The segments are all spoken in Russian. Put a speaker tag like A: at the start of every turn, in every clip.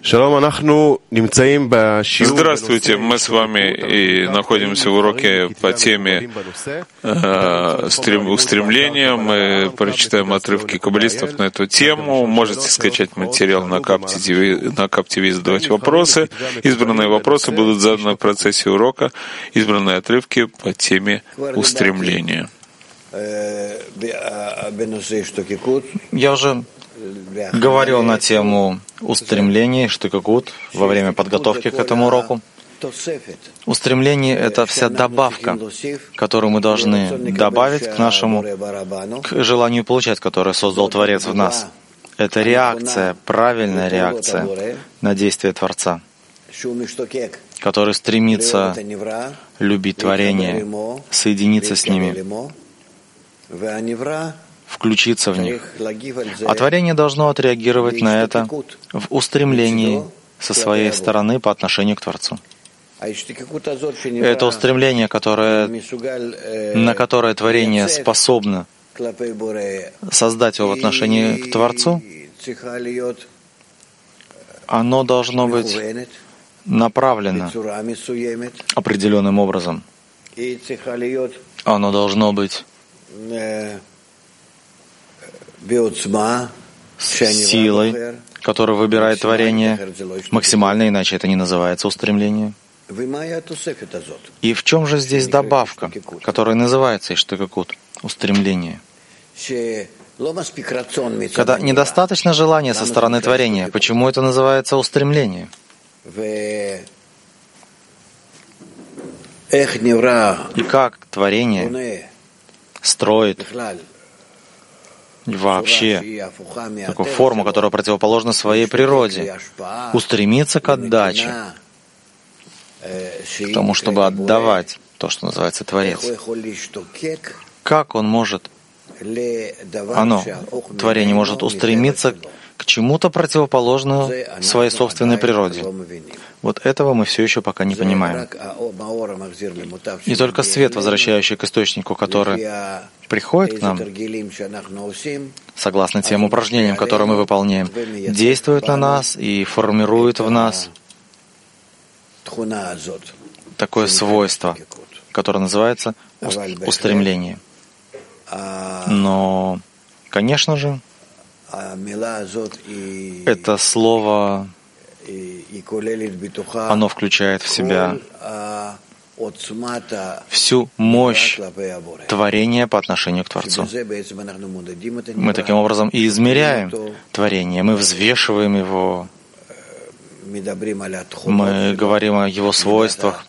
A: Здравствуйте, мы с вами и находимся в уроке по теме устремления. Мы прочитаем отрывки каббалистов на эту тему. Можете скачать материал на КАП ТВ и задавать вопросы. Избранные вопросы будут заданы в процессе урока. Избранные отрывки по теме устремления.
B: Я уже говорил на тему устремлений, штыкакут, во время подготовки к этому уроку. Устремление — это вся добавка, которую мы должны добавить к нашему, к желанию получать, которое создал Творец в нас. Это реакция, правильная реакция на действие Творца, который стремится любить творение, соединиться с ними, включиться в них. А творение должно отреагировать на это в устремлении со своей стороны по отношению к Творцу. Это устремление, на которое творение способно создать его в отношении к Творцу, оно должно быть направлено определенным образом. Оно должно быть силой, которую выбирает творение, максимально, иначе это не называется устремление. И в чем же здесь добавка, которая называется иштыкакут, устремление? Когда недостаточно желания со стороны творения, почему это называется устремление? И как творение строит вообще такую форму, которая противоположна своей природе, устремиться к отдаче, к тому, чтобы отдавать то, что называется Творец. Как он может, творение может устремиться к чему-то противоположному своей собственной природе? Вот этого мы все еще пока не понимаем. И только свет, возвращающий к источнику, который приходит к нам, согласно тем упражнениям, которые мы выполняем, действует на нас и формирует в нас такое свойство, которое называется устремление. Но, конечно же, это слово, оно включает в себя всю мощь творения по отношению к Творцу. Мы таким образом и измеряем творение, мы взвешиваем его, мы говорим о его свойствах,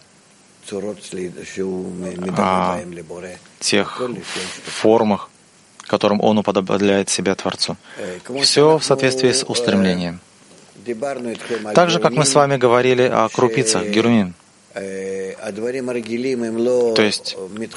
B: о тех формах, которым он уподобляет себя Творцу. Все в соответствии с устремлением. Так же, как мы с вами говорили о крупицах, герумин. То есть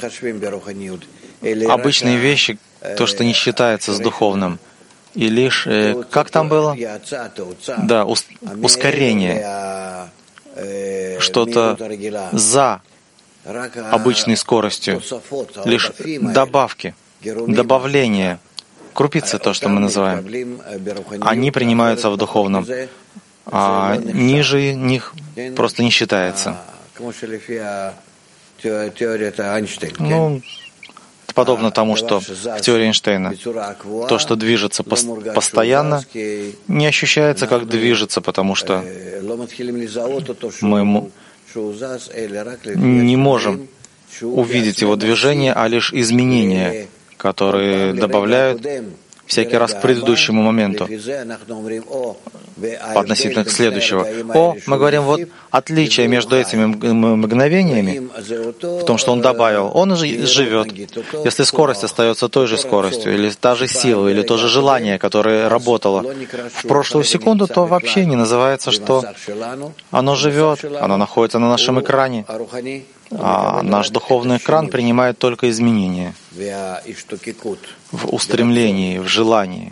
B: обычные вещи, то, что не считается с духовным, и лишь, как там было? Да, ускорение, что-то за обычной скоростью, лишь добавки, добавление, крупицы, то, что мы называем, они принимаются в духовном, а ниже них просто не считается. Ну, подобно тому, что в теории Эйнштейна то, что движется постоянно, не ощущается как движется, потому что мы не можем увидеть его движение, а лишь изменения, которые добавляют всякий раз к предыдущему моменту относительно к следующему. Мы говорим, вот отличие между этими мгновениями в том, что он добавил, он живет. Если скорость остается той же скоростью, или та же сила, или то же желание, которое работало в прошлую секунду, то вообще не называется, что оно живет, оно находится на нашем экране. А наш духовный экран принимает только изменения в устремлении, в желании.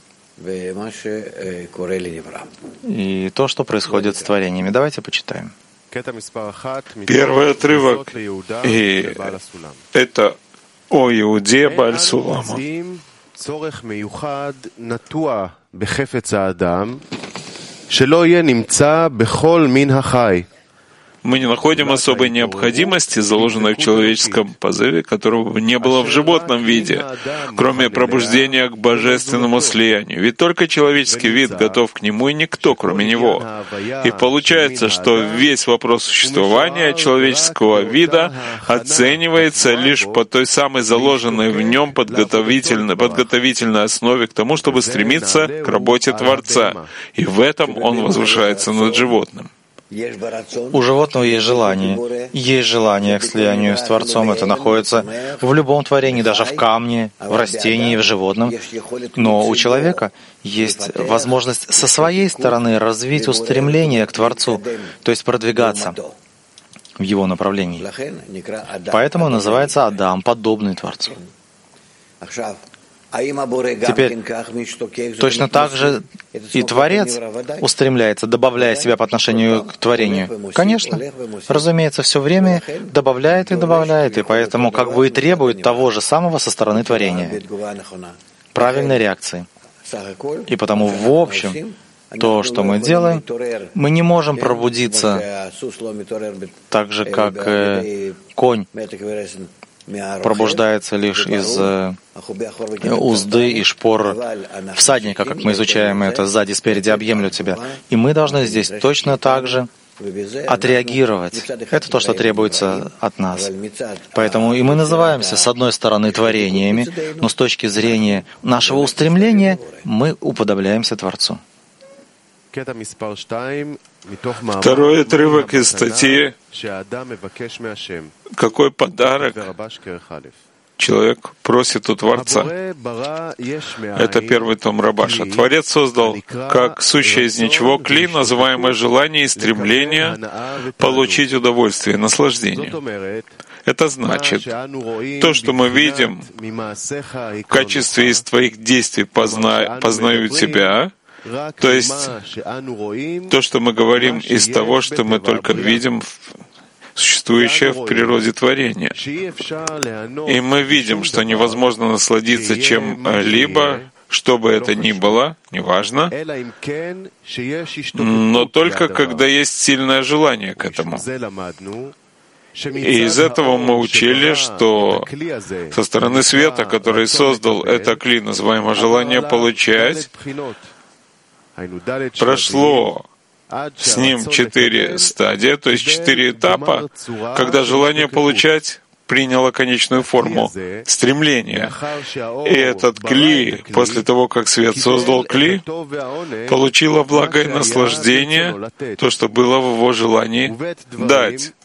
B: И то, что происходит с творениями. Давайте почитаем.
A: Первый отрывок, и это о Иуде Бааль Сулама. Мы не находим особой необходимости, заложенной в человеческом позыве, которого не было в животном виде, кроме пробуждения к божественному слиянию. Ведь только человеческий вид готов к нему, и никто, кроме него. И получается, что весь вопрос существования человеческого вида оценивается лишь по той самой заложенной в нем подготовительной основе к тому, чтобы стремиться к работе Творца. И в этом он возвышается над животным.
B: У животного есть желание к слиянию с Творцом. Это находится в любом творении, даже в камне, в растении, в животном. Но у человека есть возможность со своей стороны развить устремление к Творцу, то есть продвигаться в его направлении. Поэтому он называется Адам, подобный Творцу. Теперь точно так же и Творец устремляется, добавляя себя по отношению к творению. Конечно, разумеется, все время добавляет, и поэтому как бы и требует того же самого со стороны творения. Правильной реакции. И потому, в общем, то, что мы делаем, мы не можем пробудиться так же, как конь пробуждается лишь из узды и шпор всадника, как мы изучаем это, сзади, спереди объемлют себя. И мы должны здесь точно так же отреагировать. Это то, что требуется от нас. Поэтому и мы называемся, с одной стороны, творениями, но с точки зрения нашего устремления мы уподобляемся Творцу.
A: Второй отрывок из статьи. Какой подарок человек просит у Творца? Это первый том Рабаша. Творец создал, как сущее из ничего, кли, называемое желание и стремление получить удовольствие и наслаждение. Это значит, то, что мы видим в качестве из твоих действий познаю тебя, то есть то, что мы говорим из того, что мы только видим существующее в природе творения. И мы видим, что невозможно насладиться чем-либо, что бы это ни было, неважно, но только когда есть сильное желание к этому. И из этого мы учили, что со стороны света, который создал это кли, называемое желание получать, прошло с ним 4 стадии, то есть 4 этапа, когда желание получать приняло конечную форму стремления. И этот кли, после того, как свет создал кли, получило благо и наслаждение, то, что было в его желании дать.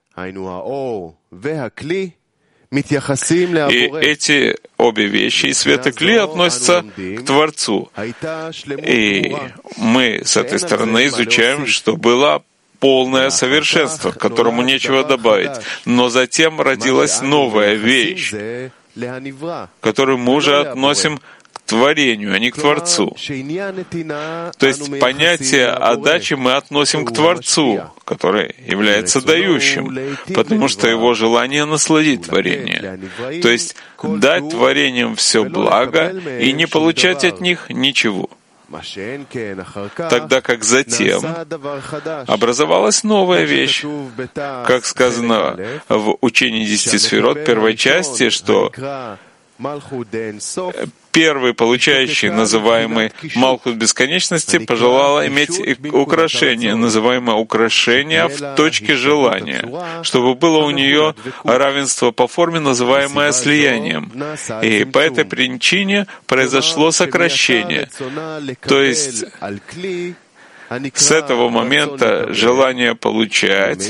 A: И эти обе вещи, и свет и кли, относятся к Творцу. И мы с этой стороны изучаем, что было полное совершенство, к которому нечего добавить. Но затем родилась новая вещь, которую мы уже относим к творению, а не к Творцу. То есть понятие отдачи мы относим к Творцу, который является дающим, потому что его желание насладить творение. То есть дать творениям все благо и не получать от них ничего. Тогда как затем образовалась новая вещь, как сказано в учении 10 сферот, первой части, что первый, получающий, называемый Малхут Бесконечности, пожелала иметь украшение, называемое украшение в точке желания, чтобы было у нее равенство по форме, называемое слиянием. И по этой причине произошло сокращение. То есть с этого момента желание получать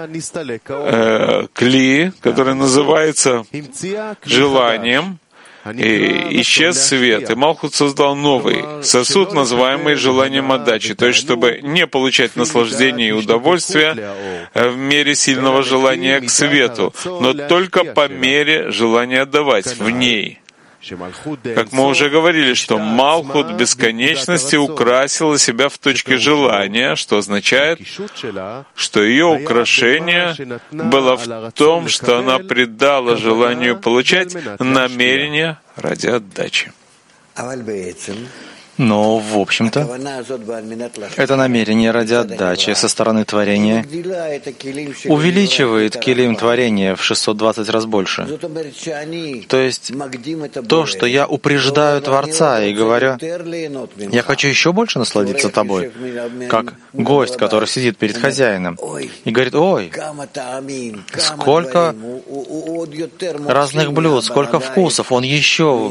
A: кли, который называется желанием, и исчез свет, и Малхут создал новый сосуд, называемый желанием отдачи, то есть чтобы не получать наслаждение и удовольствие в мере сильного желания к свету, но только по мере желания отдавать в ней. Как мы уже говорили, что Малхут Бесконечности украсила себя в точке желания, что означает, что ее украшение было в том, что она придала желанию получать намерение ради отдачи.
B: Но, в общем-то, это намерение ради отдачи со стороны творения увеличивает килим творения в 620 раз больше. То есть то, что я упреждаю Творца и говорю, я хочу еще больше насладиться тобой, как гость, который сидит перед хозяином и говорит, ой, сколько разных блюд, сколько вкусов, он еще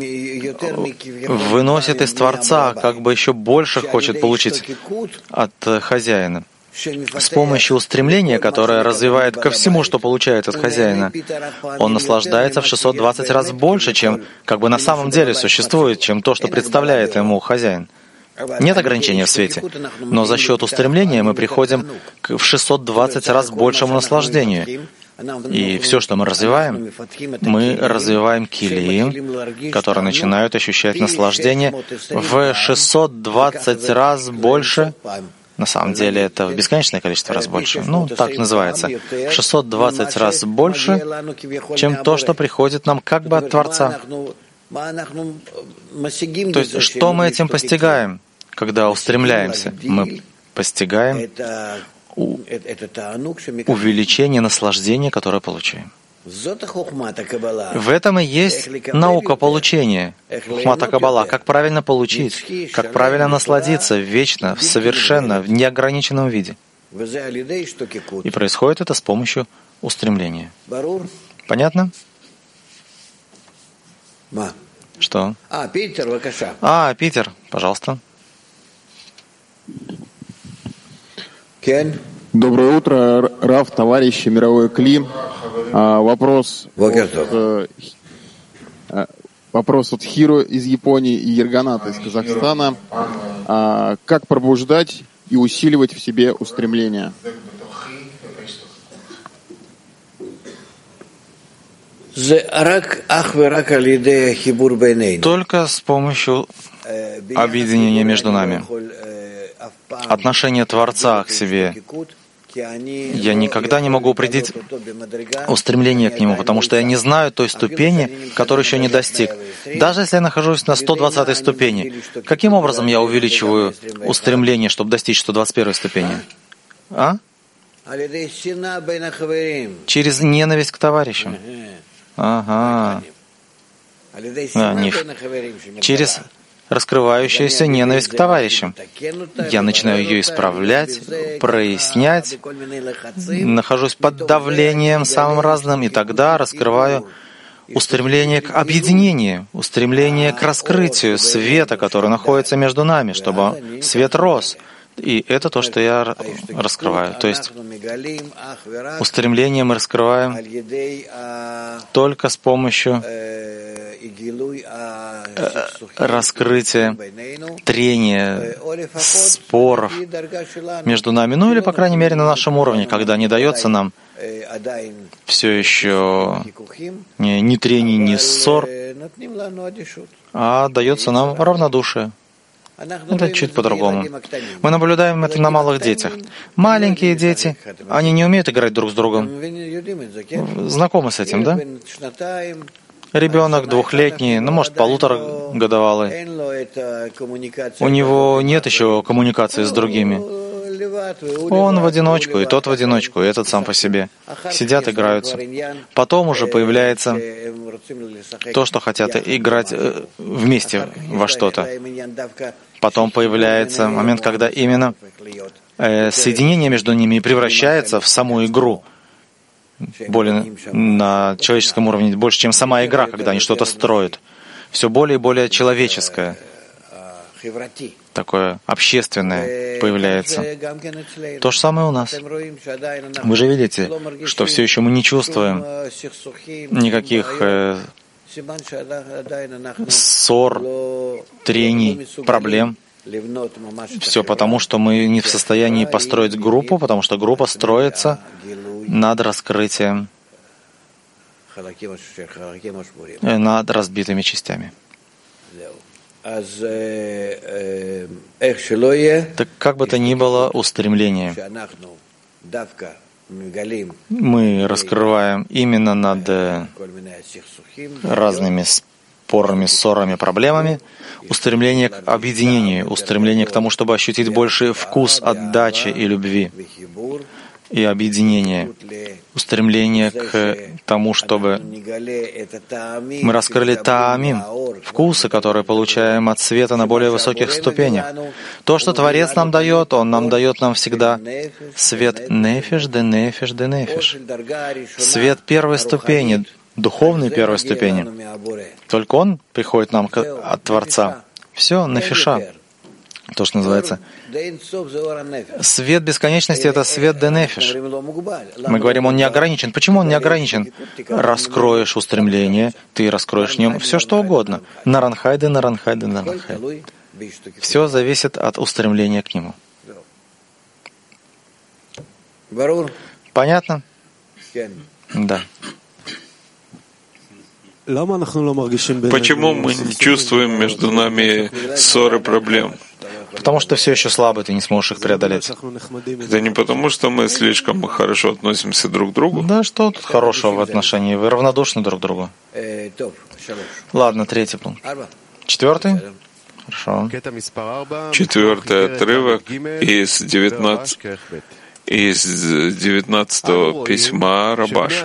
B: выносит из Творца, как бы еще больше хочет получить от хозяина. С помощью устремления, которое развивает ко всему, что получает от хозяина, он наслаждается в 620 раз больше, чем как бы на самом деле существует, чем то, что представляет ему хозяин. Нет ограничения в свете, но за счет устремления мы приходим в 620 раз большему наслаждению. И все, что мы развиваем килим, которые начинают ощущать наслаждение в 620 раз больше. На самом деле это в бесконечное количество раз больше. Ну, так называется. 620 раз больше, чем то, что приходит нам как бы от Творца. То есть, что мы этим постигаем, когда устремляемся? Мы постигаем увеличение наслаждения, которое получаем. В этом и есть наука получения, хухмата Каббала, как правильно получить, как правильно насладиться вечно, совершенно, в неограниченном виде. И происходит это с помощью устремления. Понятно? Что? Питер, пожалуйста.
C: Доброе утро, Рав, товарищи, мировой Кли. Вопрос от Хиро из Японии и Ерганата из Казахстана. Как пробуждать и усиливать в себе устремление?
B: Только с помощью объединения между нами. Отношение Творца к себе. Я никогда не могу определить устремление к Нему, потому что я не знаю той ступени, которую еще не достиг. Даже если я нахожусь на 120-й ступени, каким образом я увеличиваю устремление, чтобы достичь 121-й ступени? Через ненависть к товарищам. Ага. Через раскрывающаяся ненависть к товарищам. Я начинаю ее исправлять, прояснять, нахожусь под давлением самым разным, и тогда раскрываю устремление к объединению, устремление к раскрытию света, который находится между нами, чтобы свет рос. И это то, что я раскрываю. То есть устремление мы раскрываем только с помощью раскрытия, трения, споров между нами, ну или, по крайней мере, на нашем уровне, когда не дается нам все еще ни трений, ни ссор, а дается нам равнодушие. Это чуть по-другому. Мы наблюдаем это на малых детях. Маленькие дети, они не умеют играть друг с другом. Знакомы с этим, да? Ребенок двухлетний, может, 1,5-годовалый. У него нет еще коммуникации с другими. Он в одиночку, и тот в одиночку, и этот сам по себе. Сидят, играются. Потом уже появляется то, что хотят играть вместе во что-то. Потом появляется момент, когда именно соединение между ними превращается в саму игру. Более на человеческом уровне, больше, чем сама игра, когда они что-то строят. Все более и более человеческое. Такое общественное появляется. То же самое у нас. Вы же видите, что все еще мы не чувствуем никаких ссор, трений, проблем. Все потому, что мы не в состоянии построить группу, потому что группа строится над раскрытием, над разбитыми частями. Так как бы то ни было, устремление мы раскрываем именно над разными спорами, ссорами, проблемами, устремление к объединению, устремление к тому, чтобы ощутить больший вкус отдачи и любви и объединения, устремление к тому, чтобы мы раскрыли таамим, вкусы, которые получаем от света на более высоких ступенях. То, что Творец нам дает, Он нам дает нам всегда свет нефеш де нефеш де нефеш, свет первой ступени, духовной первой ступени. Только Он приходит нам от Творца. Все, нефеша. То, что называется. Свет бесконечности — это свет де нефеш. Мы говорим, он не ограничен. Почему он не ограничен? Раскроешь устремление, ты раскроешь в нем все, что угодно. Наранхайды, наранхайды, наранхайды. Все зависит от устремления к нему. Понятно? Да.
A: Почему мы не чувствуем между нами ссоры, проблем?
B: Потому что все еще слабый, ты не сможешь их преодолеть.
A: Это не потому, что мы слишком хорошо относимся друг к другу?
B: Да, что тут хорошего в отношении? Вы равнодушны друг к другу. Ладно, 3-й пункт. 4-й? Хорошо.
A: 4-й отрывок из 19-го письма Рабаша.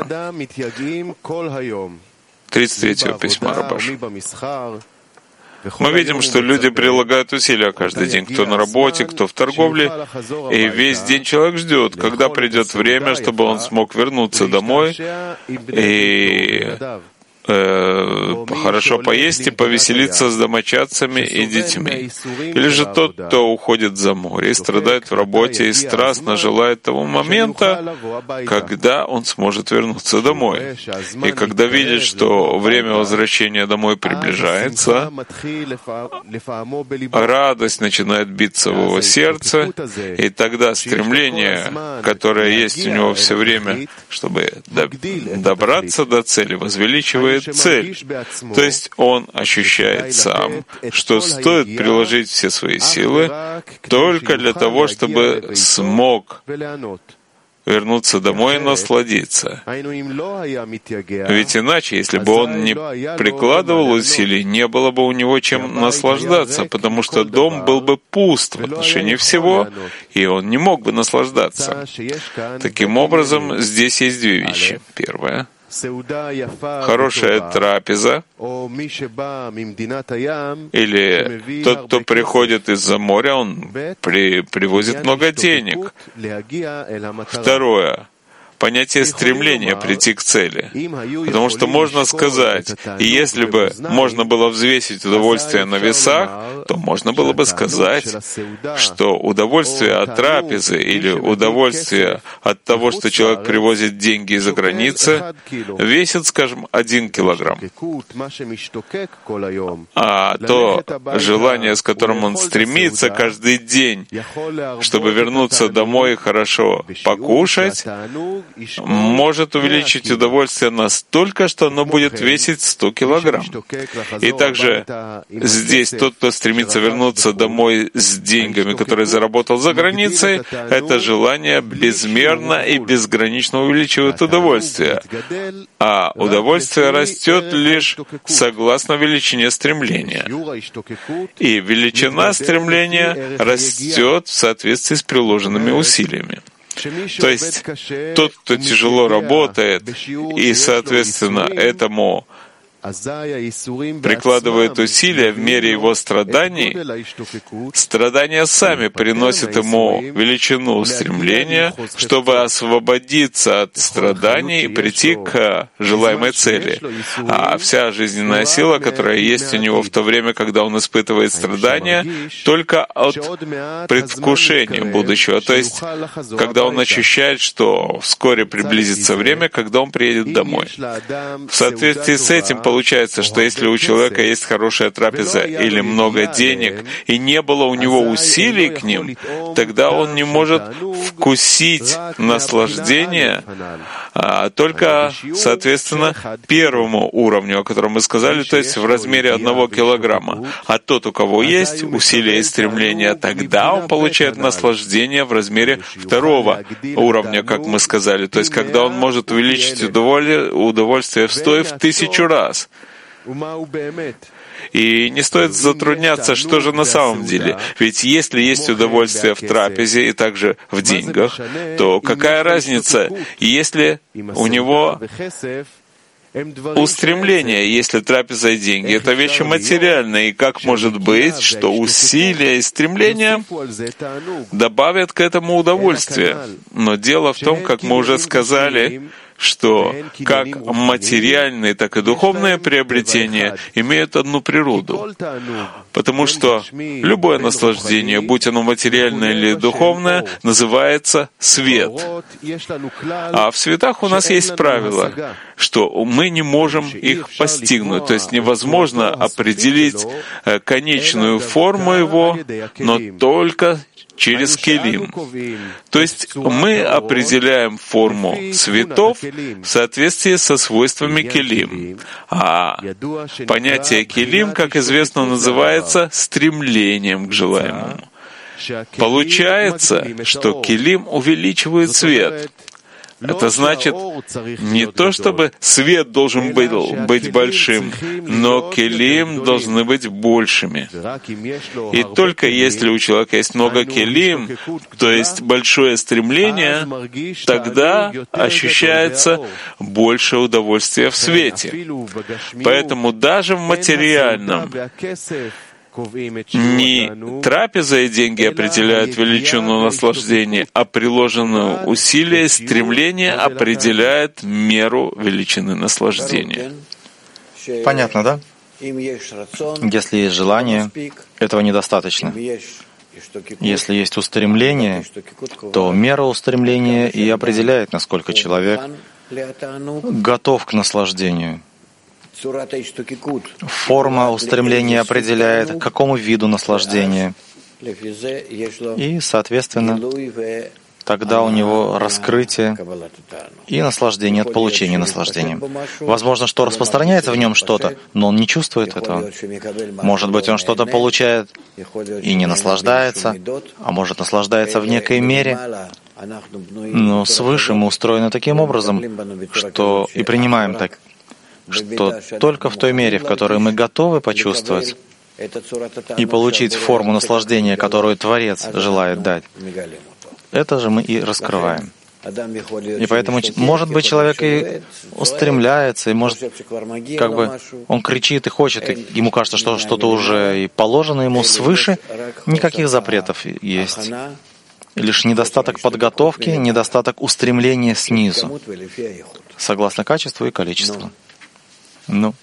A: 33-го письма Рабаша. Мы видим, что люди прилагают усилия каждый день, кто на работе, кто в торговле, и весь день человек ждет, когда придет время, чтобы он смог вернуться домой и хорошо поесть и повеселиться с домочадцами и детьми. Или же тот, кто уходит за море и страдает в работе и страстно желает того момента, когда он сможет вернуться домой. И когда видит, что время возвращения домой приближается, радость начинает биться в его сердце, и тогда стремление, которое есть у него все время, чтобы добраться до цели, возвеличивает цель. То есть он ощущает сам, что стоит приложить все свои силы только для того, чтобы смог вернуться домой и насладиться. Ведь иначе, если бы он не прикладывал усилий, не было бы у него чем наслаждаться, потому что дом был бы пуст в отношении всего, и он не мог бы наслаждаться. Таким образом, здесь есть две вещи. Первое. Хорошая трапеза, или тот, кто приходит из-за моря, он привозит много денег. Второе. Понятие стремления прийти к цели. Потому что можно сказать, и если бы можно было взвесить удовольствие на весах, то можно было бы сказать, что удовольствие от трапезы или удовольствие от того, что человек привозит деньги из-за границы, весит, скажем, 1 килограмм. А то желание, с которым он стремится каждый день, чтобы вернуться домой и хорошо покушать, может увеличить удовольствие настолько, что оно будет весить 100 килограмм. И также здесь тот, кто стремится вернуться домой с деньгами, которые заработал за границей, это желание безмерно и безгранично увеличивает удовольствие. А удовольствие растет лишь согласно величине стремления. И величина стремления растет в соответствии с приложенными усилиями. То есть тот, кто тяжело работает и, соответственно, этому прикладывает усилия в мере его страданий, страдания сами приносят ему величину стремления, чтобы освободиться от страданий и прийти к желаемой цели. А вся жизненная сила, которая есть у него в то время, когда он испытывает страдания, только от предвкушения будущего. То есть, когда он ощущает, что вскоре приблизится время, когда он приедет домой. В соответствии с этим получается, что если у человека есть хорошая трапеза или много денег, и не было у него усилий к ним, тогда он не может вкусить наслаждение только, соответственно, первому уровню, о котором мы сказали, то есть в размере 1 килограмма. А тот, у кого есть усилия и стремления, тогда он получает наслаждение в размере 2 уровня, как мы сказали. То есть когда он может увеличить удовольствие в 100 и в 1000 раз. И не стоит затрудняться, что же на самом деле. Ведь если есть удовольствие в трапезе и также в деньгах, то какая разница, если у него устремление, если трапеза и деньги — это вещи материальные, и как может быть, что усилия и стремления добавят к этому удовольствие? Но дело в том, как мы уже сказали, что как материальные, так и духовные приобретения имеют одну природу. Потому что любое наслаждение, будь оно материальное или духовное, называется свет. А в светах у нас есть правило, что мы не можем их постигнуть. То есть невозможно определить конечную форму его, но только через келим. То есть мы определяем форму светов в соответствии со свойствами келим. А понятие келим, как известно, называется стремлением к желаемому. Получается, что келим увеличивает свет. Это значит, не то чтобы свет должен быть большим, но келим должны быть большими. И только если у человека есть много келим, то есть большое стремление, тогда ощущается больше удовольствия в свете. Поэтому даже в материальном не трапеза и деньги определяют величину наслаждения, а приложенное усилие, стремление определяет меру величины наслаждения.
B: Понятно, да? Если есть желание, этого недостаточно. Если есть устремление, то мера устремления и определяет, насколько человек готов к наслаждению. Форма устремления определяет, к какому виду наслаждения. И, соответственно, тогда у него раскрытие и наслаждение от получения наслаждения. Возможно, что распространяется в нем что-то, но он не чувствует этого. Может быть, он что-то получает и не наслаждается, а может, наслаждается в некой мере. Но свыше мы устроены таким образом, что и принимаем так, что только в той мере, в которой мы готовы почувствовать и получить форму наслаждения, которую Творец желает дать, это же мы и раскрываем. И поэтому, может быть, человек и устремляется, и может, как бы, он кричит и хочет, и ему кажется, что что-то уже и положено ему свыше, никаких запретов есть. Лишь недостаток подготовки, недостаток устремления снизу, согласно качеству и количеству. Ну.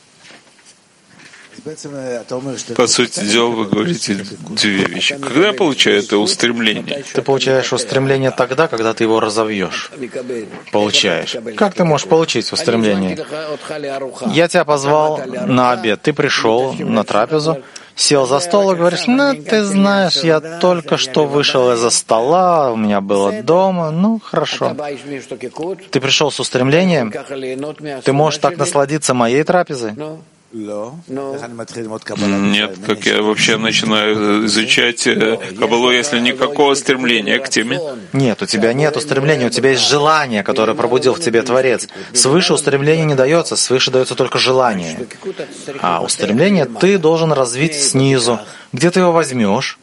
A: По сути дела, вы говорите две вещи. Когда я получаю это устремление?
B: Ты получаешь устремление тогда, когда ты его разовьешь. Получаешь. Как ты можешь получить устремление? Я тебя позвал на обед, ты пришел на трапезу, сел за стол и говоришь: ну, ты знаешь, я только что вышел из-за стола, у меня было дома, ну, хорошо. Ты пришел с устремлением, ты можешь так насладиться моей трапезой?
A: Нет, как я вообще начинаю изучать Каббалу, если никакого стремления к теме?
B: Нет, у тебя нет устремления, у тебя есть желание, которое пробудил в тебе Творец. Свыше устремление не дается, свыше дается только желание. А устремление ты должен развить снизу. Где ты его возьмешь?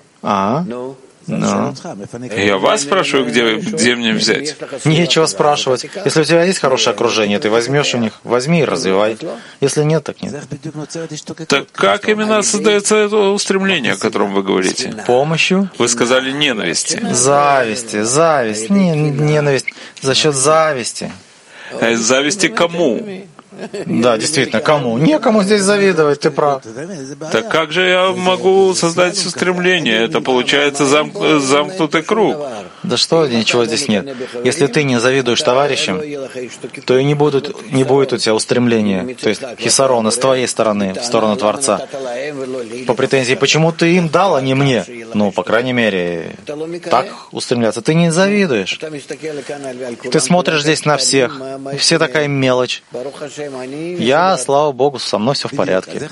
A: Я вас спрашиваю, где мне взять?
B: Нечего спрашивать. Если у тебя есть хорошее окружение, ты возьмешь у них, возьми и развивай. Если нет, так нет.
A: Так как именно создается это устремление, о котором вы говорите?
B: Помощью?
A: Вы сказали ненависти.
B: Зависть, ненависть за счет зависти.
A: Зависти кому?
B: Да, действительно, кому? Некому здесь завидовать, ты прав.
A: Так как же я могу создать устремление? Это получается замкнутый круг.
B: Да что, ничего здесь нет. Если ты не завидуешь товарищам, то и не будет у тебя устремления, то есть хисарона с твоей стороны, в сторону Творца. По претензии, почему ты им дал, а не мне? Ну, по крайней мере, так устремляться. Ты не завидуешь. Ты смотришь здесь на всех, все такая мелочь. Я, слава Богу, со мной все в порядке.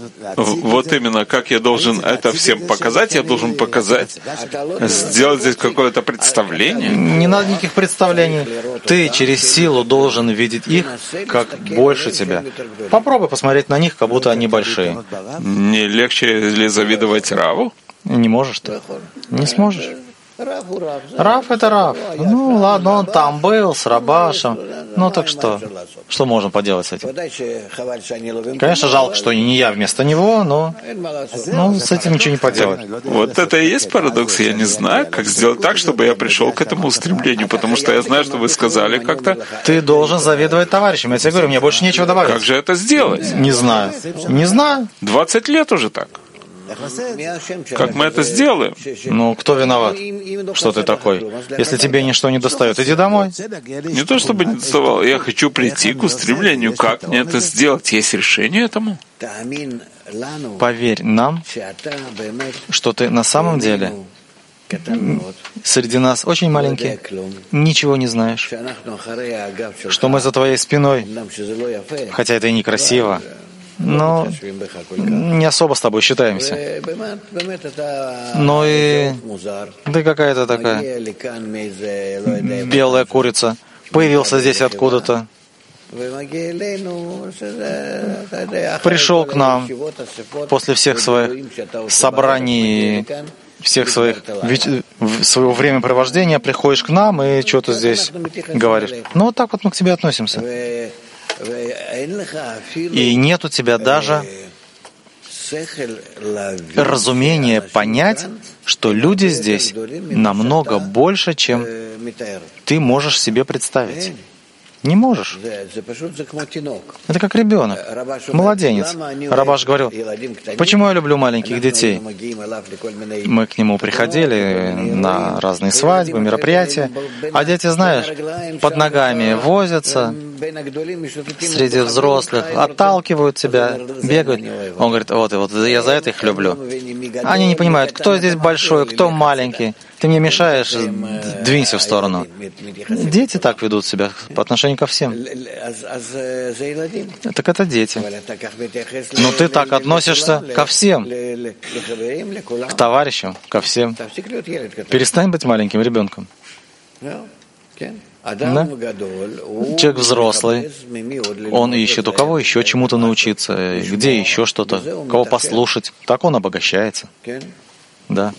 A: Вот именно, как я должен это всем показать, я должен показать, сделать здесь какое-то представление?
B: Не надо никаких представлений. Ты через силу должен видеть их как больше тебя. Попробуй посмотреть на них, как будто они большие.
A: Не легче ли завидовать Раву?
B: Не можешь ты. Не сможешь. Рав — это Рав. Ну ладно, он там был с Рабашем. Ну так что? Что можно поделать с этим? Конечно, жалко, что не я вместо него, но с этим ничего не поделать.
A: Вот это и есть парадокс. Я не знаю, как сделать так, чтобы я пришел к этому устремлению, потому что я знаю, что вы сказали как-то.
B: Ты должен завидовать товарищам. Я тебе говорю, мне больше нечего добавить.
A: Как же это сделать?
B: Не знаю. Не знаю.
A: 20 лет уже так. Как мы это сделаем?
B: Ну, кто виноват, что ты такой? Если тебе ничто не достает, иди домой.
A: Не то чтобы не доставал, я хочу прийти к устремлению. Как мне это сделать? Есть решение этому?
B: Поверь нам, что ты на самом деле среди нас очень маленький, ничего не знаешь, что мы за твоей спиной, хотя это и некрасиво, но не особо с тобой считаемся. Ну и ты какая-то такая белая курица. Появился здесь откуда-то. Пришел к нам после всех своих собраний, всех своих своего времяпровождения, приходишь к нам и что-то здесь говоришь. Ну вот так вот мы к тебе относимся. И нет у тебя даже разумения понять, что люди здесь намного больше, чем ты можешь себе представить. Не можешь. Это как ребенок, младенец. Рабаш говорил, почему я люблю маленьких детей? Мы к нему приходили на разные свадьбы, мероприятия, а дети, знаешь, под ногами возятся, среди взрослых, отталкивают тебя, бегают. Он говорит, вот я за это их люблю. Они не понимают, кто здесь большой, кто маленький. Ты мне мешаешь, двинься в сторону. Дети так ведут себя по отношению ко всем. Так это дети. Но ты так относишься ко всем. К товарищам, ко всем. Перестань быть маленьким ребенком. Да? Человек взрослый, он ищет, у кого еще чему-то научиться, где еще что-то, кого послушать. Так он обогащается. Да.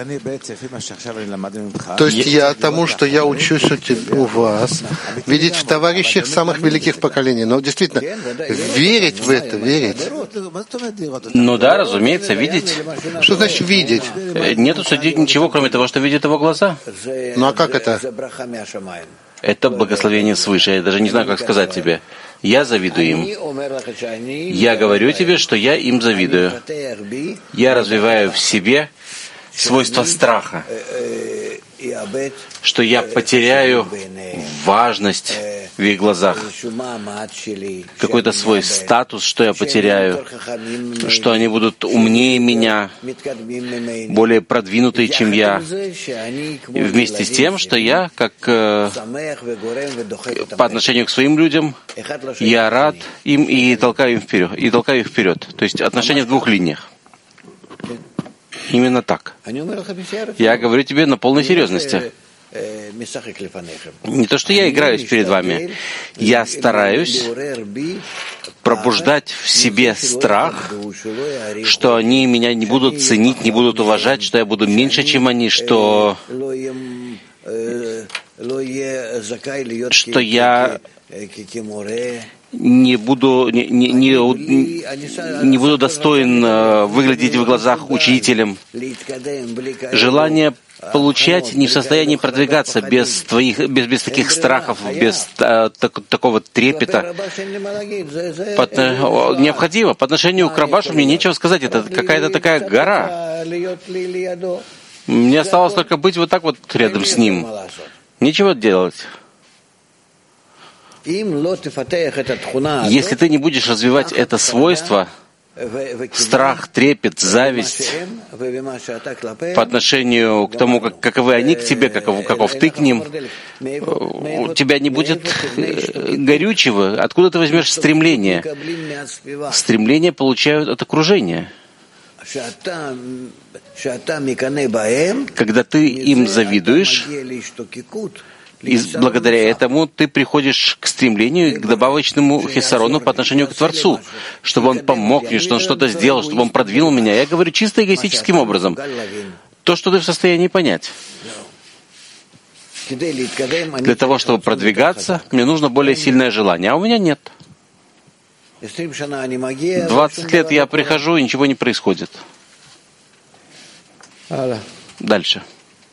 D: То есть я тому, что я учусь у вас, видеть в товарищах самых великих поколений. Но действительно, верить в это, верить.
E: Ну да, разумеется, видеть.
D: Что значит видеть?
E: Нету судить ничего, кроме того, что видят его глаза.
D: Ну а как это?
E: Это благословение свыше. Я даже не знаю, как сказать тебе. Я завидую им. Я говорю тебе, что я им завидую. Я развиваю в себе свойство страха, что я потеряю важность в их глазах, какой-то свой статус, что я потеряю, что они будут умнее меня, более продвинутые, чем я. И вместе с тем, что я, как по отношению к своим людям, я рад им и толкаю их вперед. То есть отношения в двух линиях. Именно так. Я говорю тебе на полной серьезности. Не то, что я играюсь перед вами. Я стараюсь пробуждать в себе страх, что они меня не будут ценить, не будут уважать, что я буду меньше, чем они, что я не буду достоин выглядеть в глазах учителем. Желание получать не в состоянии продвигаться без таких страхов, без такого трепета. Необходимо. По отношению к Рабашу мне нечего сказать. Это какая-то такая гора. Мне осталось только быть вот так вот рядом с ним. Нечего делать. Если ты не будешь развивать это свойство, страх, трепет, зависть по отношению к тому, каковы они к тебе, каков ты к ним, у тебя не будет горючего. Откуда ты возьмешь стремление? Стремление получают от окружения. Когда ты им завидуешь, и благодаря этому ты приходишь к стремлению, к добавочному хисарону по отношению к Творцу, чтобы он помог мне, что он что-то сделал, чтобы он продвинул меня. Я говорю чисто эгоистическим образом. То, что ты в состоянии понять. Для того, чтобы продвигаться, мне нужно более сильное желание, а у меня нет. 20 лет я прихожу, и ничего не происходит. Дальше.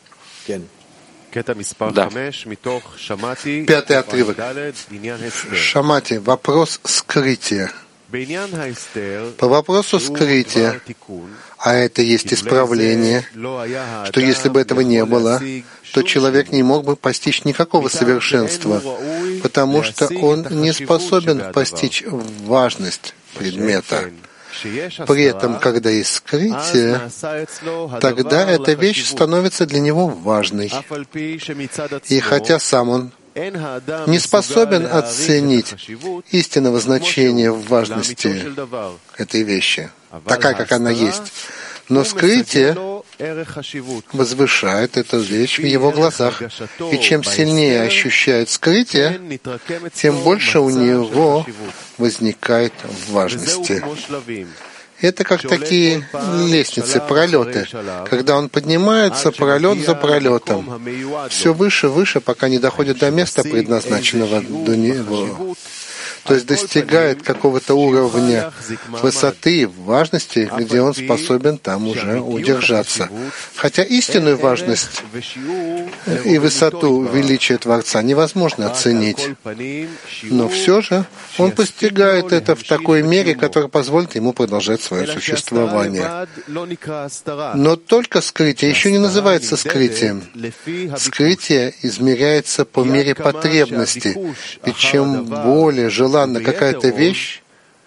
E: Да.
D: 5-й отрывок. Шамати. Вопрос скрытия. По вопросу скрытия, а это есть исправление, что если бы этого не было, то человек не мог бы постичь никакого совершенства, потому что он не способен постичь важность предмета. При этом, когда есть скрытие, тогда эта вещь становится для него важной. И хотя сам он не способен оценить истинного значения важности этой вещи, такая, как она есть, но скрытие возвышает эту вещь в его глазах. И чем сильнее ощущает скрытие, тем больше у него возникает важности. Это как такие лестницы, пролеты. Когда он поднимается пролет за пролетом, все выше, выше, пока не доходит до места, предназначенного до него. То есть достигает какого-то уровня высоты, важности, где он способен там уже удержаться. Хотя истинную важность и высоту величия Творца невозможно оценить. Но все же он постигает это в такой мере, которая позволит ему продолжать свое существование. Но только скрытие еще не называется скрытием. Скрытие измеряется по мере потребности. Ведь чем более желанна какая-то вещь,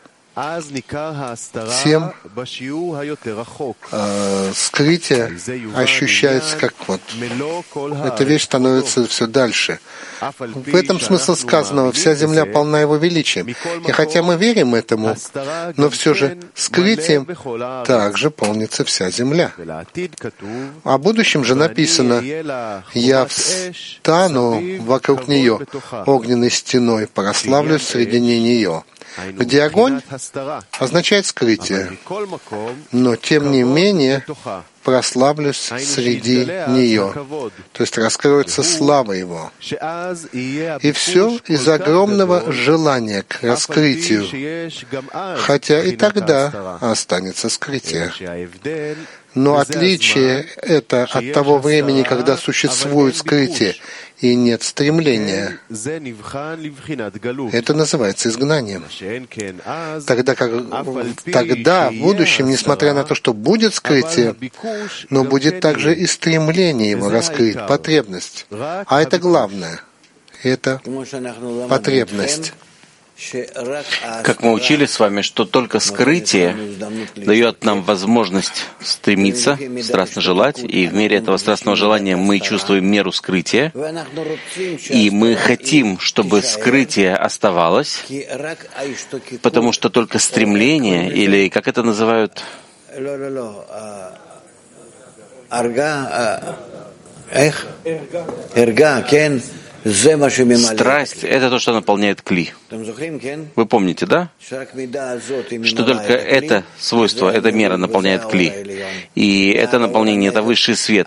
D: тем скрытие ощущается как вот. Эта вещь становится все дальше. В этом смысл сказанного. Вся земля полна его величием. И хотя мы верим этому, но все же скрытием также полнится вся земля. О будущем же написано: «Я встану вокруг нее огненной стеной, прославлюсь среди нее». Где огонь означает скрытие, но тем не менее прославлюсь среди нее, то есть раскроется слава его. И все из огромного желания к раскрытию, хотя и тогда останется скрытие. Но отличие это от того времени, когда существует скрытие и нет стремления. Это называется изгнанием. Тогда в будущем, несмотря на то, что будет скрытие, но будет также и стремление его раскрыть, потребность. А это главное. Это потребность.
E: Как мы учили с вами, что только скрытие дает нам возможность стремиться, страстно желать, и в мере этого страстного желания мы чувствуем меру скрытия, и мы хотим, чтобы скрытие оставалось, потому что только стремление, или как это называют? Страсть — это то, что наполняет кли. Вы помните, да? Что только это свойство, эта мера наполняет кли. И это наполнение — это высший свет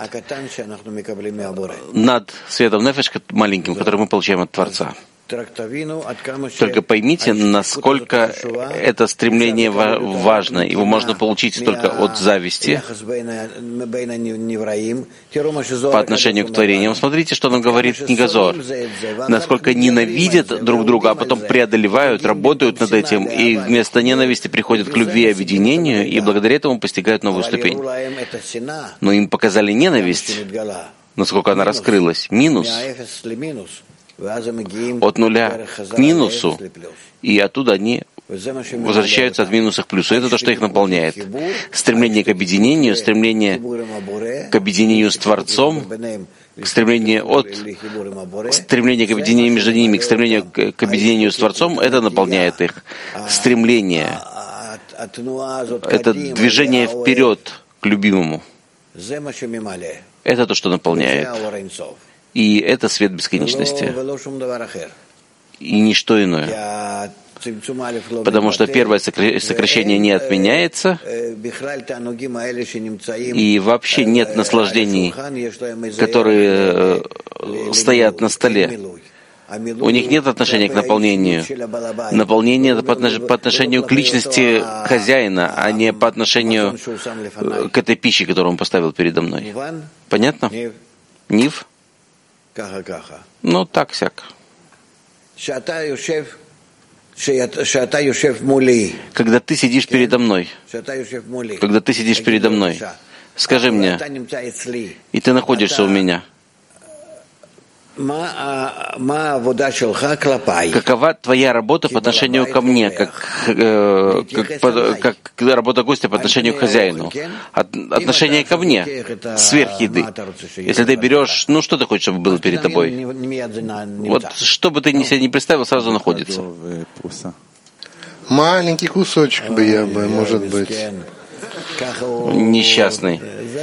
E: над светом нефеш маленьким, который мы получаем от Творца. Только поймите, насколько это стремление важно. Его можно получить только от зависти по отношению к творениям. Смотрите, что нам говорит книга Зоар. Насколько ненавидят друг друга, а потом преодолевают, работают над этим, и вместо ненависти приходят к любви и объединению, и благодаря этому постигают новую ступень. Но им показали ненависть, насколько она раскрылась. Минус. От нуля к минусу, и оттуда они возвращаются от минуса к плюсу. Это то, что их наполняет. Стремление к объединению, стремление к объединению с Творцом, стремление к объединению между ними, к стремлению к объединению с Творцом, это наполняет их. Стремление — это движение вперед к любимому. Это то, что наполняет. И это свет бесконечности. И ничто иное. Потому что первое сокращение не отменяется, и вообще нет наслаждений, которые стоят на столе. У них нет отношения к наполнению. Наполнение — это по отношению к личности хозяина, а не по отношению к этой пище, которую он поставил передо мной. Понятно? Нив? Ну, так-сяк. Когда ты сидишь передо мной, скажи мне, и ты находишься у меня, какова твоя работа по отношению ко мне, как работа гостя по отношению к хозяину? Отношение ко мне, сверх еды. Если ты берешь, ну что ты хочешь, чтобы было перед тобой? Вот что бы ты себе не представил, сразу находится.
D: Маленький кусочек может быть.
E: Несчастный.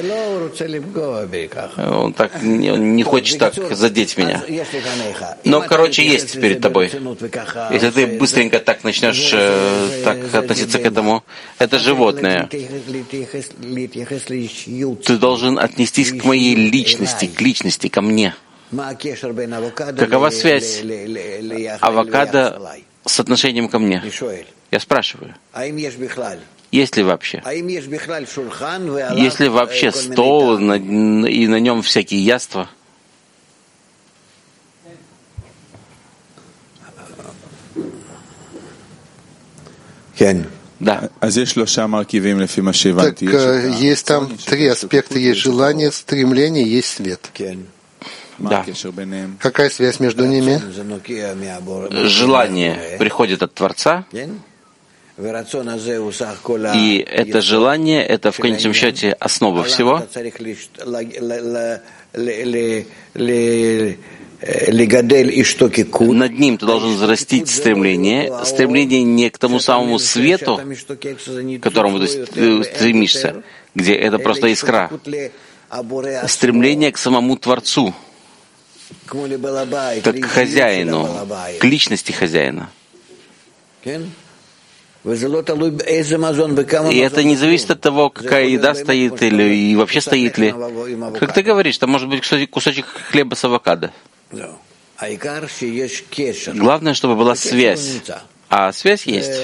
E: Он не хочет так задеть меня. Но, короче, есть перед тобой. Если ты быстренько так начнешь так относиться к этому, это животное. Ты должен отнестись к моей личности, ко мне. Какова связь авокадо с отношением ко мне? Я спрашиваю. Есть ли вообще? Есть ли вообще стол и на нем всякие яства? Да.
D: Так есть там 3 аспекта. Есть желание, стремление, есть свет.
E: Да.
D: Какая связь между ними?
E: Желание приходит от Творца, и это желание, это в конечном счете основа всего. Над ним ты должен взрастить стремление не к тому самому свету, к которому ты стремишься, где это просто искра, стремление к самому Творцу, как к хозяину, к личности хозяина. И это не зависит от того, какая еда стоит или и вообще стоит ли. Как ты говоришь, там может быть, кстати, кусочек хлеба с авокадо. Главное, чтобы была связь. А связь есть.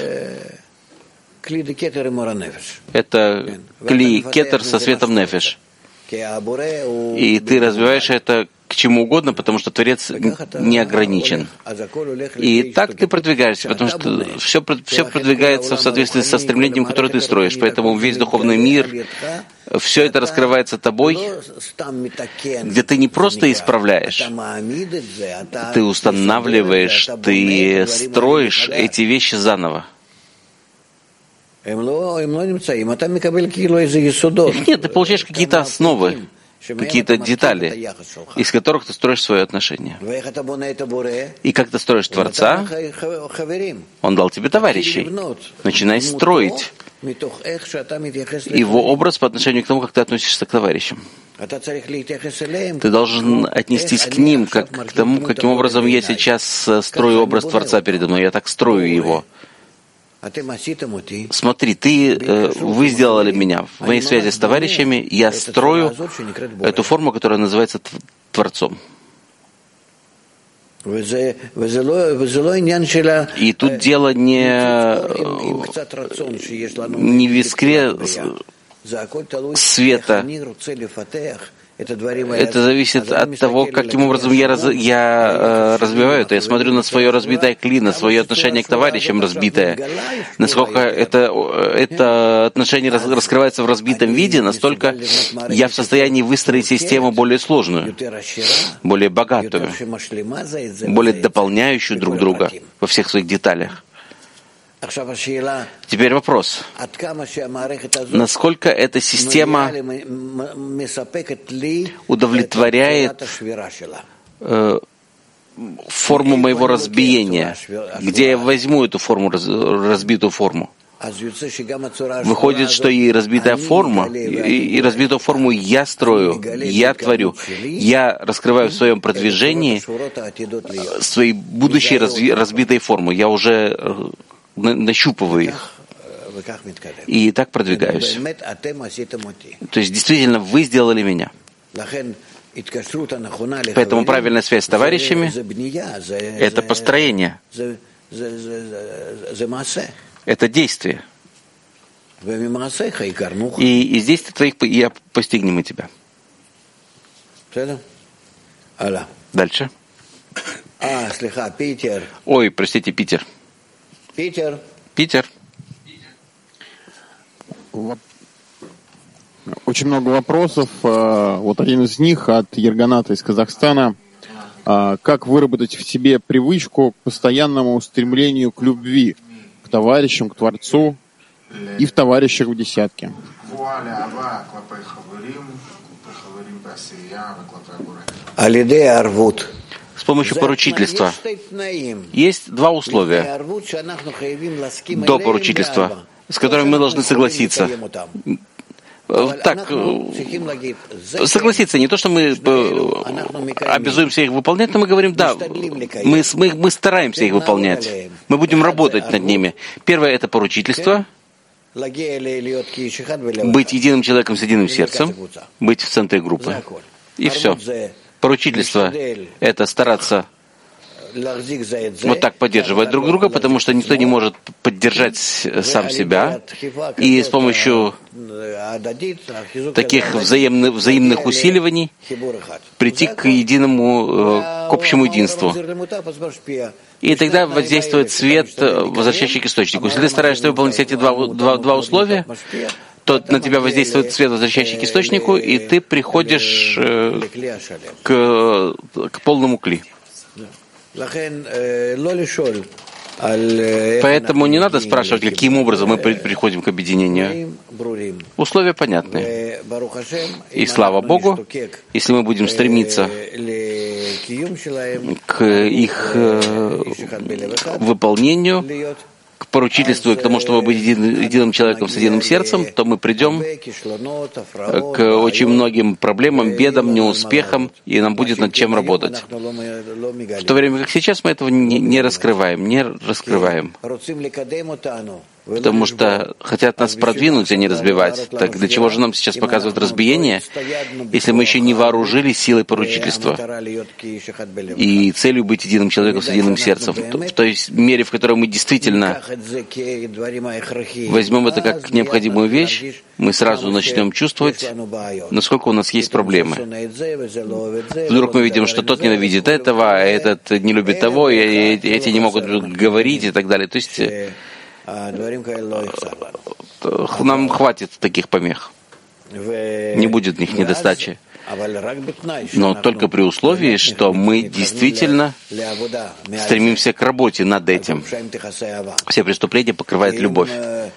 E: Это кли кетер со светом нефеш. И ты развиваешь это к чему угодно, потому что Творец не ограничен. И так ты продвигаешься, потому что все продвигается в соответствии со стремлением, которое ты строишь. Поэтому весь духовный мир, все это раскрывается тобой, где ты не просто исправляешь, ты устанавливаешь, ты строишь эти вещи заново. Их нет, ты получаешь какие-то основы, какие-то детали, из которых ты строишь свое отношение. И как ты строишь Творца, Он дал тебе товарищей. Начинай строить его образ по отношению к тому, как ты относишься к товарищам. Ты должен отнестись к ним, как к тому, каким образом я сейчас строю образ Творца передо мной. Я так строю его. Смотри, вы сделали меня в моей связи с товарищами, я строю эту форму, которая называется Творцом. И тут дело не в искре света. Это зависит от того, каким образом я разбиваю это. Я смотрю на свое разбитое кли, на свое отношение к товарищам разбитое. Насколько это отношение раскрывается в разбитом виде, настолько я в состоянии выстроить систему более сложную, более богатую, более дополняющую друг друга во всех своих деталях. Теперь вопрос. Насколько эта система удовлетворяет форму моего разбиения? Где я возьму эту форму, разбитую форму? Выходит, что и разбитая форма, и разбитую форму я строю, я творю, я раскрываю в своем продвижении свои будущие разбитые формы. Я уже нащупываю их. И так продвигаюсь. То есть, действительно, вы сделали меня. Поэтому правильная связь с товарищами — это построение. Это действие. И из действий твоих я постигнем и тебя. Дальше. Ой, простите, Питер. Питер.
C: Очень много вопросов. Вот один из них от Ерганата из Казахстана. Как выработать в себе привычку к постоянному стремлению к любви, к товарищам, к Творцу и в товарищах в десятке?
E: С помощью поручительства. Есть два условия до поручительства, с которыми мы должны согласиться. Так, согласиться, не то, что мы обязуемся их выполнять, но мы говорим, да, мы стараемся их выполнять. Мы будем работать над ними. Первое — это поручительство. Быть единым человеком с единым сердцем, быть в центре группы. И все. Поручительство — это стараться вот так поддерживать друг друга, потому что никто не может поддержать сам себя. И с помощью таких взаимных усиливаний прийти к единому, к общему единству. И тогда воздействует свет, возвращающий к источнику. Если ты стараешься выполнить эти два условия, то на тебя воздействует свет, возвращающий к источнику, и ты приходишь к полному кли. Поэтому не надо спрашивать, каким образом мы приходим к объединению. Условия понятны. И слава Богу, если мы будем стремиться к их выполнению, к поручительству и к тому, чтобы быть единым человеком с единым сердцем, то мы придем к очень многим проблемам, бедам, неуспехам, и нам будет над чем работать. В то время как сейчас мы этого не раскрываем. Потому что хотят нас продвинуть, а не разбивать. Так для чего же нам сейчас показывают разбиение, если мы еще не вооружились силой поручительства и целью быть единым человеком с единым сердцем? В той мере, в которой мы действительно возьмем это как необходимую вещь, мы сразу начнем чувствовать, насколько у нас есть проблемы. Вдруг мы видим, что тот ненавидит этого, а этот не любит того, и эти не могут говорить и так далее. То есть нам хватит таких помех. Не будет в них недостачи. Но только при условии, что мы действительно стремимся к работе над этим. Все преступления покрывает любовь.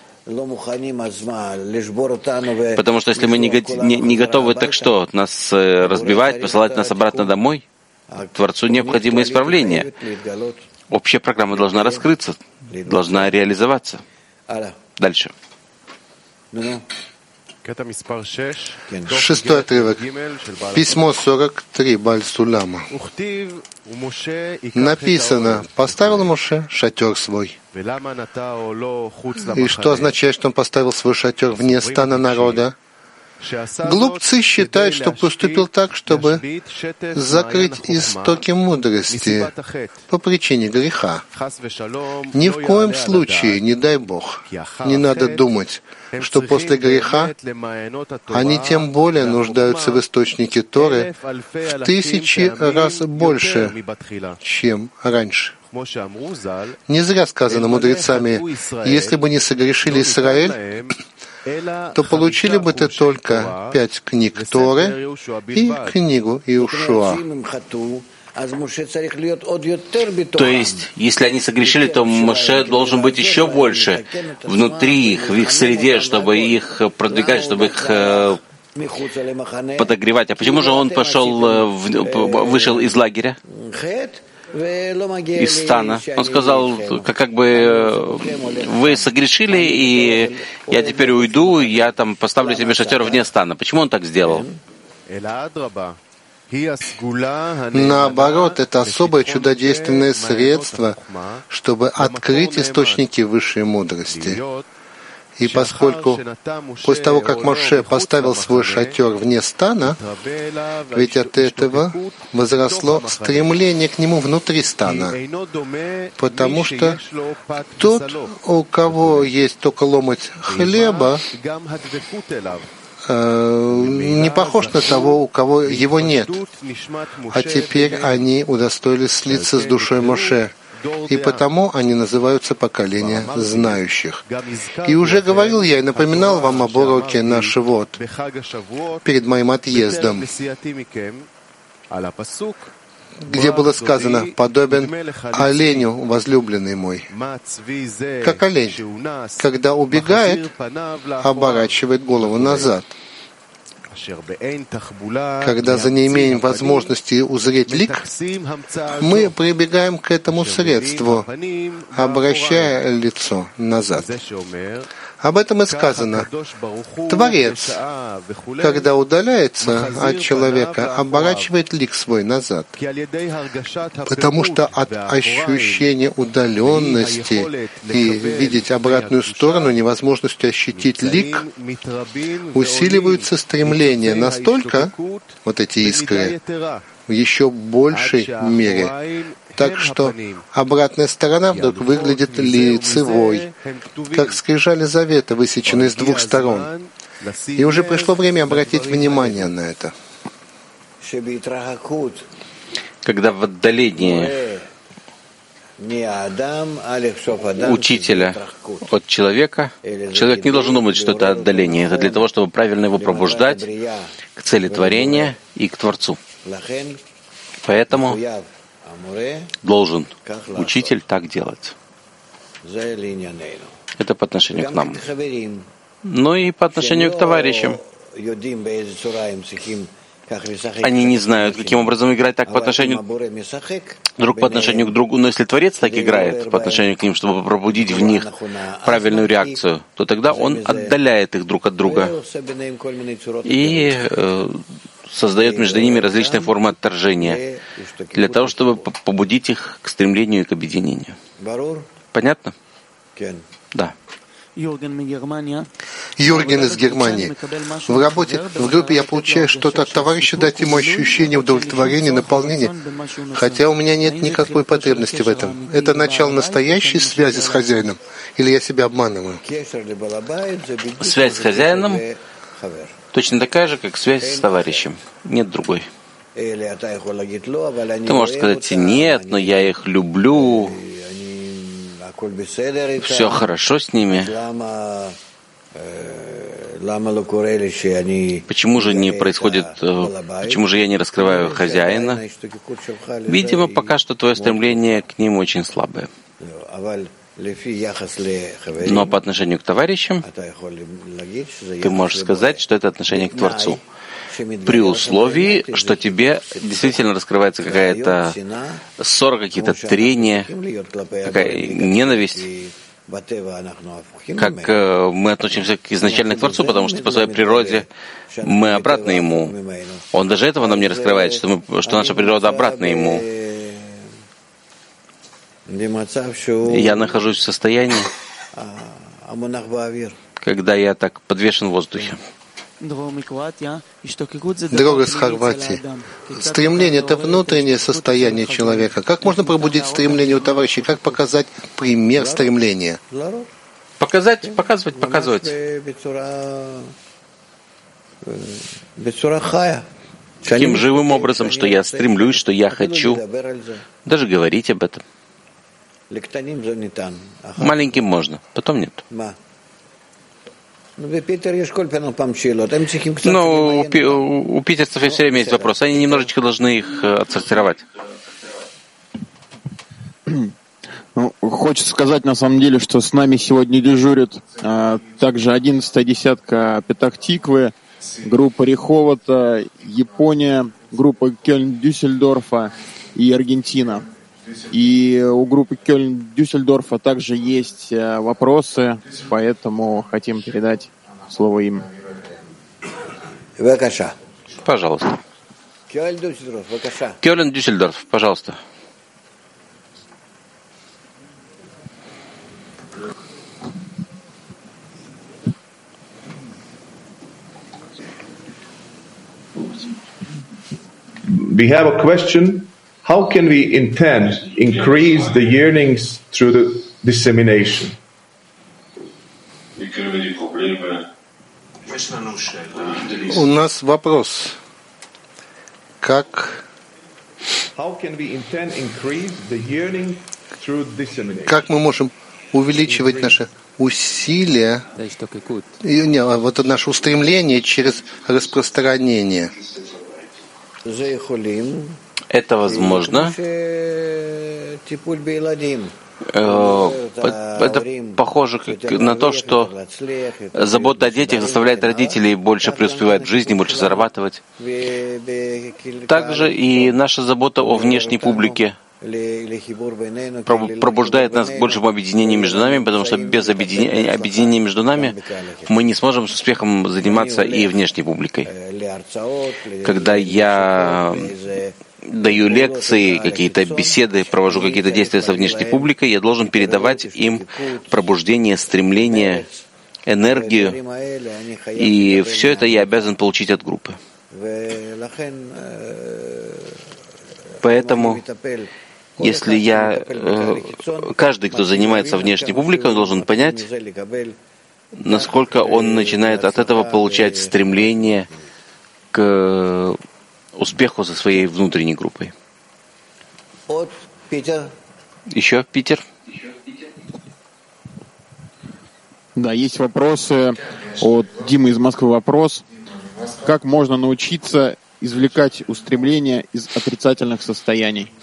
E: Потому что если мы не готовы, так что? Нас разбивать, посылать нас обратно домой? Творцу необходимо исправление. Общая программа должна раскрыться, должна реализоваться. Дальше.
D: 6-й отрывок. Письмо 43 Баль-Сулама. Написано: поставил Моше шатер свой. И что означает, что он поставил свой шатер вне стана народа? Глупцы считают, что поступил так, чтобы закрыть истоки мудрости по причине греха. Ни в коем случае, не дай Бог, не надо думать, что после греха они тем более нуждаются в источнике Торы в 1000 раз больше, чем раньше. Не зря сказано мудрецами: если бы не согрешили Израиль, то получили бы ты только 5 книг Торы и книгу Иешуа.
E: То есть, если они согрешили, то Моше должен быть еще больше внутри их, в их среде, чтобы их продвигать, чтобы их подогревать. А почему же он вышел из лагеря? из стана. Он сказал, как бы вы согрешили, и я теперь уйду, я там поставлю себе шатер вне стана. Почему он так сделал?
D: Наоборот, это особое чудодейственное средство, чтобы открыть источники высшей мудрости. И поскольку после того, как Моше поставил свой шатер вне стана, ведь от этого возросло стремление к нему внутри стана. Потому что тот, у кого есть только ломоть хлеба, не похож на того, у кого его нет. А теперь они удостоились слиться с душой Моше. И потому они называются поколение знающих. И уже говорил я и напоминал вам об уроке на Шивот перед моим отъездом, где было сказано: «Подобен оленю, возлюбленный мой». Как олень, когда убегает, оборачивает голову назад. Когда за неимением возможности узреть лик, мы прибегаем к этому средству, обращая лицо назад. Об этом и сказано. Творец, когда удаляется от человека, оборачивает лик свой назад. Потому что от ощущения удаленности и видеть обратную сторону, невозможностью ощутить лик, усиливаются стремления настолько, вот эти искры, в еще большей мере. Так что обратная сторона вдруг выглядит лицевой, как скрижали завета, высеченные с двух сторон. И уже пришло время обратить внимание на это.
E: Когда в отдалении учителя от человека, человек не должен думать, что это отдаление. Это для того, чтобы правильно его пробуждать к цели творения и к Творцу. Поэтому должен учитель так делать. Это по отношению к нам. Но и по отношению к товарищам. Они не знают, каким образом играть так по отношению друг по отношению к другу. Но если Творец так играет по отношению к ним, чтобы пробудить в них правильную реакцию, то тогда он отдаляет их друг от друга и создает между ними различные формы отторжения для того, чтобы побудить их к стремлению и к объединению. Понятно? Да.
D: Юрген из Германии. В группе я получаю что-то от товарища, дать ему ощущение удовлетворения, наполнения, хотя у меня нет никакой потребности в этом. Это начало настоящей связи с хозяином, или я себя обманываю?
E: Связь с хозяином точно такая же, как связь с товарищем. Нет другой. Ты можешь сказать: нет, но я их люблю, все хорошо с ними. Почему же не происходит, почему же я не раскрываю хозяина? Видимо, пока что твое стремление к ним очень слабое. Но по отношению к товарищам ты можешь сказать, что это отношение к Творцу. При условии, что тебе действительно раскрывается какая-то ссора, какие-то трения, какая ненависть. Как мы относимся изначально к Творцу, потому что по своей природе мы обратны Ему. Он даже этого нам не раскрывает, что наша природа обратна Ему. Я нахожусь в состоянии, когда я так подвешен в воздухе.
D: Дорога с Хорватии. Стремление — это внутреннее состояние человека. Как можно пробудить стремление у товарищей? Как показать пример стремления?
E: Показывать. Таким живым образом, что я стремлюсь, что я хочу. Даже говорить об этом. Маленьким можно, потом нет.
B: Но у питерцев все время есть вопрос. Они немножечко должны их отсортировать.
C: Ну, хочется сказать на самом деле, что с нами сегодня дежурят также 11-я десятка Петах-Тиквы, группа Реховота, Япония, группа Кёльн-Дюссельдорфа и Аргентина. И у группы Кёльн-Дюссельдорфа также есть вопросы, поэтому хотим передать слово им.
E: Пожалуйста. Кёльн-Дюссельдорф, пожалуйста.
F: We have a question. How can we intend increase the yearnings through the dissemination?
D: У нас вопрос. Как мы можем увеличивать наши усилия, вот наше устремление через распространение?
E: Это возможно. Это похоже на то, что забота о детях заставляет родителей больше преуспевать в жизни, больше зарабатывать. Также и наша забота о внешней публике пробуждает нас к большему объединению между нами, потому что без объединения между нами мы не сможем с успехом заниматься и внешней публикой. Когда я даю лекции, какие-то беседы, провожу какие-то действия со внешней публикой, я должен передавать им пробуждение, стремление, энергию, и все это я обязан получить от группы. Поэтому, если каждый, кто занимается внешней публикой, должен понять, насколько он начинает от этого получать стремление к успеху со своей внутренней группой. Еще, Питер?
C: Да, есть вопросы от Димы из Москвы. Вопрос. Как можно научиться извлекать устремления из отрицательных состояний?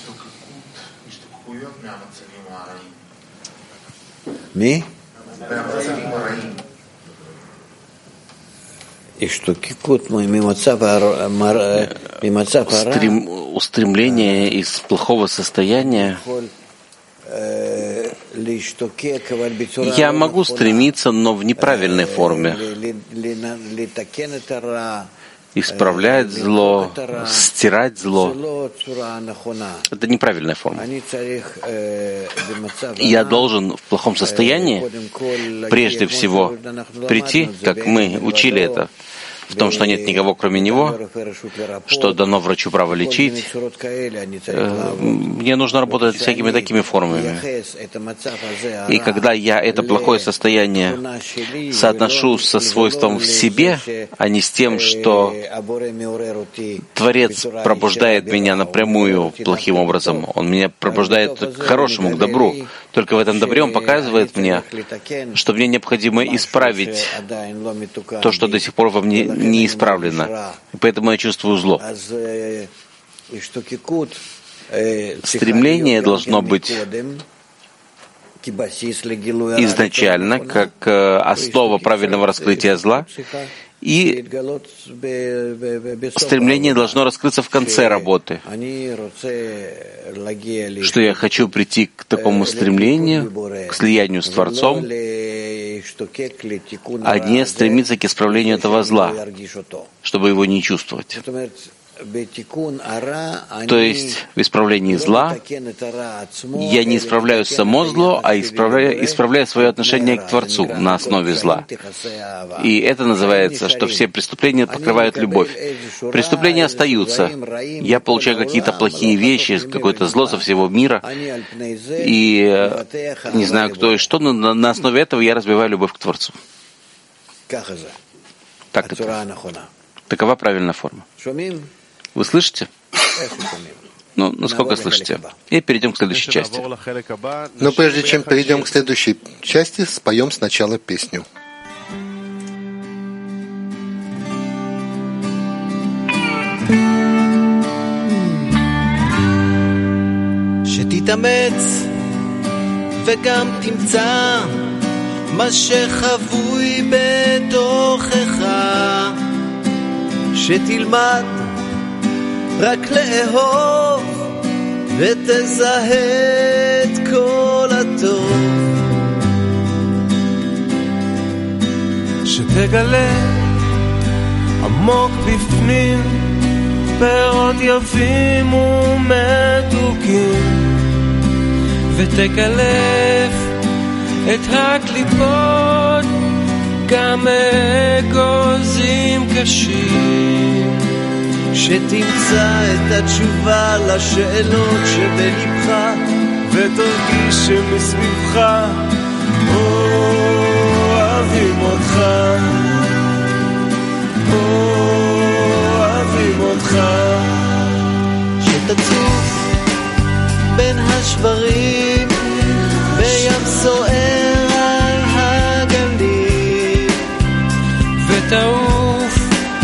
E: Устремление из плохого состояния. Я могу стремиться, но в неправильной форме. Исправлять зло, стирать зло. Это неправильная форма. Я должен в плохом состоянии прежде всего прийти, как мы учили это, в том, что нет никого, кроме него, что дано врачу право лечить. Мне нужно работать всякими такими формами. И когда я это плохое состояние соотношу со свойством в себе, а не с тем, что Творец пробуждает меня напрямую плохим образом, Он меня пробуждает к хорошему, к добру. Только в этом добре Он показывает мне, что мне необходимо исправить то, что до сих пор во мне не исправлено. И поэтому я чувствую зло. Стремление должно быть изначально как основа правильного раскрытия зла, и стремление должно раскрыться в конце работы. Что я хочу прийти к такому стремлению, к слиянию с Творцом, а не стремиться к исправлению этого зла, чтобы его не чувствовать. То есть в исправлении зла я не исправляю само зло, а исправляю свое отношение к Творцу на основе зла. И это называется, что все преступления покрывают любовь. Преступления остаются. Я получаю какие-то плохие вещи, какое-то зло со всего мира, и не знаю кто и что, но на основе этого я развиваю любовь к Творцу. Так это. Такова правильная форма. Вы слышите? Ну, насколько слышите? И перейдем к следующей части.
D: Но прежде чем перейдем к следующей части, споем сначала песню.
G: שתתאמץ וגם תמצא מה שחבוי בתוכך, שתלמד רק לאהוב ותזהה את כל הטוב, שתגלה עמוק בפנים פירות יפים ומתוקים, ותקלף את הקליפות גם אגוזים קשים, שתמצא את התשובה לשאלות שבלבך, ותרגיש שמסביבך אוהבים אותך, אוהבים אותך, שתצוף בין השברים בים סוער על הגלים, ותעוף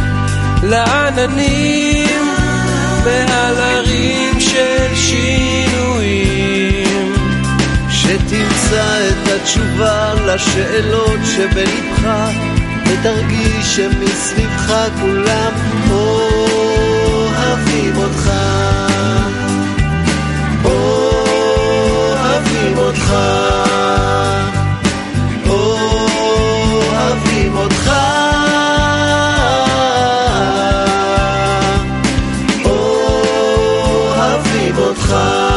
G: לעננים מעל הרים של שינויים, שתמצא את התשובה לשאלות שבלבך, ותרגיש שמסביבך כולם אוהבים אותך, אוהבים אותך, אוהבים אותך, אוהבים אותך.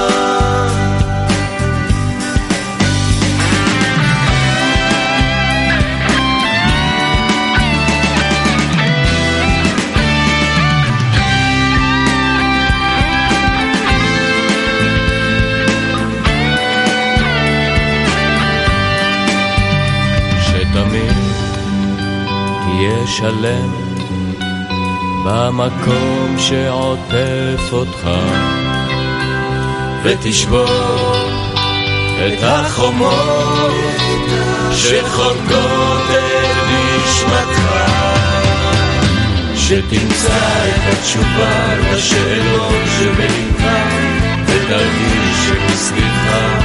G: שלם במקום שעוטף אותך, ותשבור את החומות שחונקות את נשמתך, שתמצא את התשובה לשאלות שבלבך, ותרגיש שמסביבך